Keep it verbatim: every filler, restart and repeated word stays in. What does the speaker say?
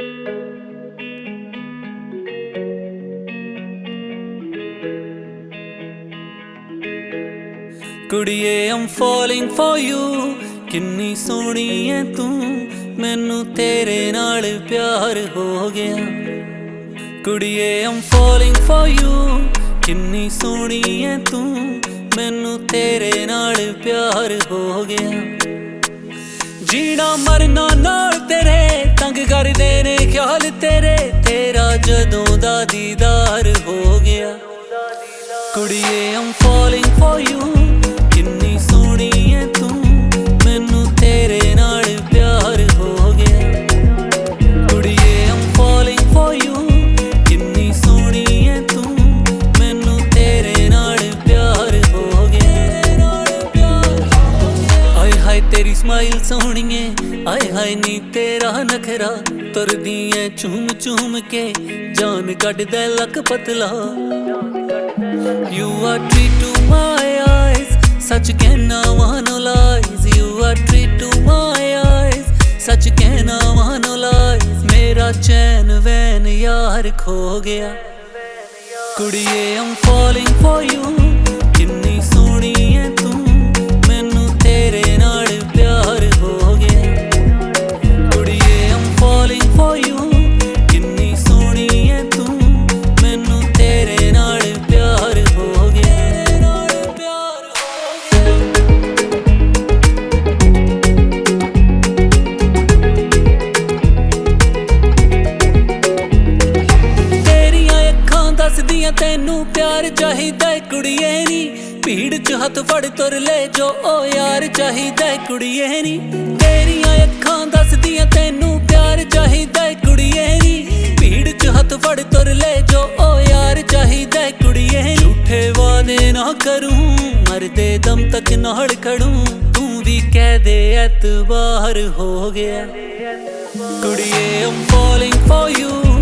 कुड़िए I'm falling for you किन्नी सोहनी है तू मैनू तेरे नाल प्यार हो गया। कुड़िए I'm falling for you किन्नी सोहनी है तू मैनू तेरे नाल प्यार हो गया। जीना मरना नाल तेरे तंग कर देने ख्याल तेरे तेरा जदों दा दीदार हो गया। कुड़िए I'm falling for you किन्नी सोहनी है तू मैनू तेरे नाल प्यार हो गया। कुड़िए I'm falling for you किन्नी सोहनी है तू मैनू तेरे नाल प्यार हो गया। आए हाय तेरी स्माइल सोहणीए आए हाय नी तेरा नखरा तुरदी है चूम चूम के जान कट दे लक पतला। You are treat to my eyes सच कहना मानो lies। You are treat to my eyes सच कहना मानो lies। मेरा चैन वैन यार खो गया। कुड़िए I'm falling for you किन्नी सोहनी है तू मैनू तेरे नाल प्यार हो गया। कुड़िए I'm falling for you किन्नी सोहनी है तू मैनू तेरे नाल प्यार हो गया। दसदियां तैनू प्यार चाहिदा कुड़िए नी भीड़ च हथ फड़ तुर ले जो ओ यार चाहिदा कुड़िए नी। तेरियां अखां दसदियां तैनू प्यार चाहिदा कुड़िए नी भीड़ च हथ फड़ तुर ले जो ओ यार चाहिदा कुड़िए नी। झूठे वादे ना करूं मरदे दम तक नाल खड़ूं तू भी कह दे एतबार हो गया। कुड़िए I'm falling for you